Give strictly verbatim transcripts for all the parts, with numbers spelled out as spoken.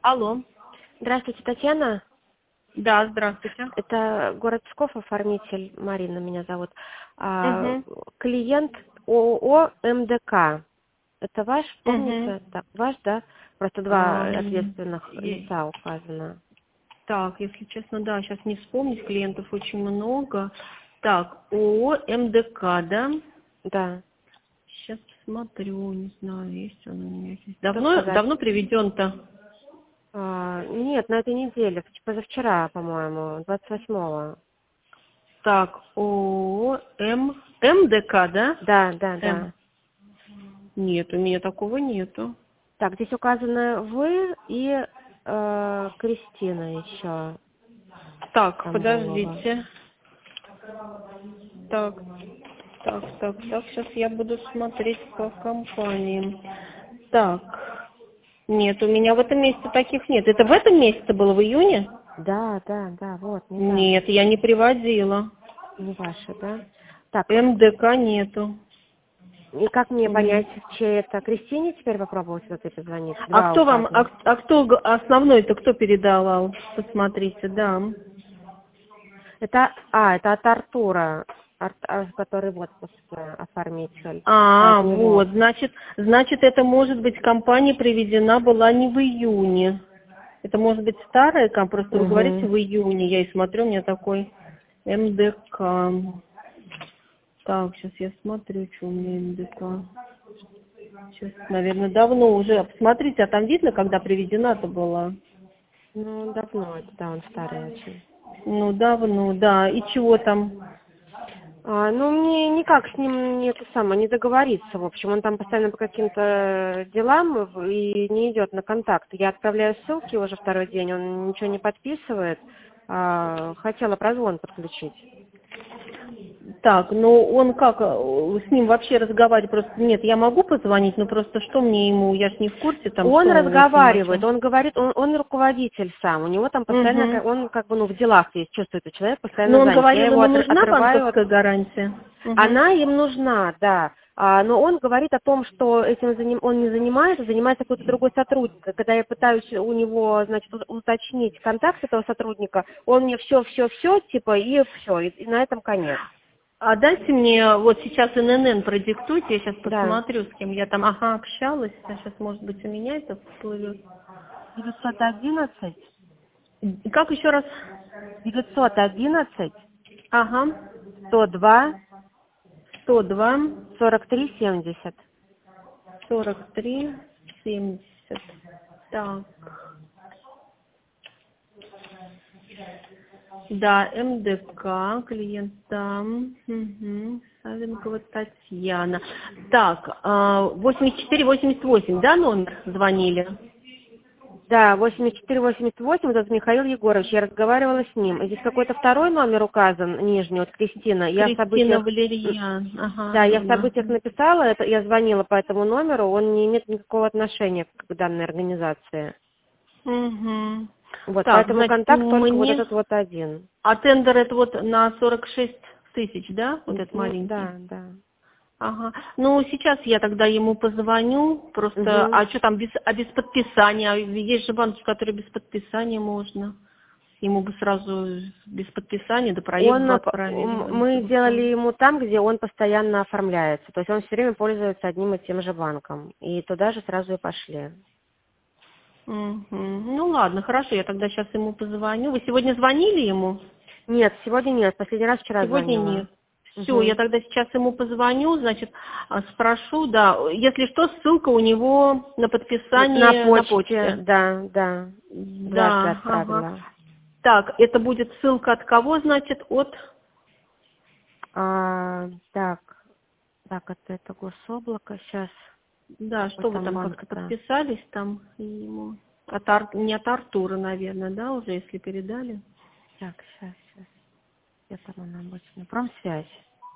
Алло. Здравствуйте, Татьяна. Да, здравствуйте. Это город Псков, оформитель, Марина меня зовут. А, Угу. клиент ООО МДК. Это ваш, Угу. помните? Так, ваш, да? Просто два А, ответственных и- лица указано. так, если честно, да, сейчас не вспомнить, клиентов очень много. Так, ООО МДК, да? Да. Сейчас посмотрю, не знаю, есть он у меня здесь. Что Давно, сказать? давно приведен-то? А, нет, на этой неделе, позавчера, по-моему, двадцать восьмого. Так, ООО М... МДК, да? Да, да, М. да. Нет, у меня такого нету. Так, здесь указаны вы и э, Кристина еще Так, Тамбовова. подождите. Так, так, так, так, сейчас я буду смотреть по компаниям. Так, нет, у меня в этом месяце таких нет. Это в этом месяце было, в июне? Да, да, да, вот, недавно. Нет, я не приводила. Не ваша, да? Так, МДК нету. и как мне У меня. понять, чей это? Кристине теперь попробовать вот это позвонить? А Два кто вам, а, указано. а кто г- основной-то, кто передавал? Посмотрите, да. Это, а, это от Артура, Ар- а, который в отпуске, оформитель. От А, него. вот, значит, значит, это может быть компания приведена была не в июне. Это может быть старая компания, просто вы говорите Угу. в июне, я и смотрю, у меня такой МДК. Так, сейчас я смотрю, что у меня МДК. Сейчас, наверное, давно уже. Посмотрите, а там видно, когда приведена-то была? Ну, давно это, да, он старый очень. Ну, давно, да. И чего там? А, ну, мне никак с ним не это самое, не договориться, в общем. Он там постоянно по каким-то делам в- и не идет на контакт. Я отправляю ссылки уже второй день, он ничего не подписывает. А, хотела прозвон подключить. Так, ну он как, э, с ним вообще разговаривать просто... Нет, я могу позвонить, но просто что мне ему, я ж не в курсе там, Он что вы с ним о разговаривает, чем. он говорит, он, он руководитель сам, у него там постоянно, Угу. ка- он как бы, ну, в делах есть, чувствует, что человек Но постоянно он занят. Я говорил, его ему отр- нужна отрываю от... банковская гарантия. Угу. Она им нужна, да. А, но он говорит о том, что этим заним... он не занимается, занимается какой-то другой сотрудник. Когда я пытаюсь у него, значит, у- уточнить контакт этого сотрудника, он мне все-все-все, типа, и все, и, и на этом конец. А дайте мне, вот сейчас эн эн эн продиктуйте, я сейчас Да. посмотрю, с кем я там, ага, общалась, а сейчас, может быть, у меня это всплывет. девятьсот одиннадцать, Как еще раз? девятьсот одиннадцать, Ага, сто два, сто два, сорок три семьдесят. сорок три, семьдесят. Так, да, МДК, клиент там, угу. Савенкова Татьяна. Так, а, восемьдесят четыре восемьдесят восемь, да, номер звонили? Да, восемьдесят четыре восемьдесят восемь, вот это Михаил Егорович, я разговаривала с ним. Здесь какой-то второй номер указан, нижний, вот Кристина. Я в Кристина событиях, Валерьян, ага, да, я в верно. событиях написала, это, я звонила по этому номеру, он не имеет никакого отношения к данной организации. Угу. Вот, Так, поэтому значит, контакт только вот мне... этот вот один. А тендер это вот на сорок шесть тысяч, да? Вот этот Ну, маленький? да, да. Ага. Ну, сейчас я тогда ему позвоню. Просто, Угу. а что там, без, а без подписания? А есть же банки, которые без подписания можно. Ему бы сразу без подписания, да проект Он, бы э, п- отправили. м- А не мы чтобы делали сразу. ему там, где он постоянно оформляется. То есть он все время пользуется одним и тем же банком. И туда же сразу и пошли. Мгм. Ну ладно, хорошо, я тогда сейчас ему позвоню. Вы сегодня звонили ему? Нет, сегодня нет. Последний раз вчера Сегодня звонила. нет. Все, я Угу. тогда сейчас ему позвоню, значит, а, спрошу, да. Если что, ссылка у него на На подписание на почте, почте. да, да. Дважды Да, ага. отправила. Так, это будет ссылка от кого, значит, от... А, так, так, это, это гособлако сейчас. Да, Какой что вы там там как-то банк-то? подписались там ему? От Ар- Не от Артура, наверное, да, уже, если передали? Так, сейчас, сейчас. Где там она обычно? Промсвязь.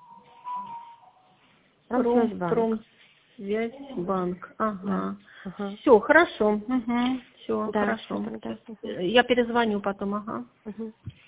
Пром, Промсвязьбанк. Промсвязьбанк. Да. Ага. Ага. Все, хорошо. Угу. Все, Да, все хорошо. тогда. Щас, Угу. э, Я перезвоню потом, ага. Угу.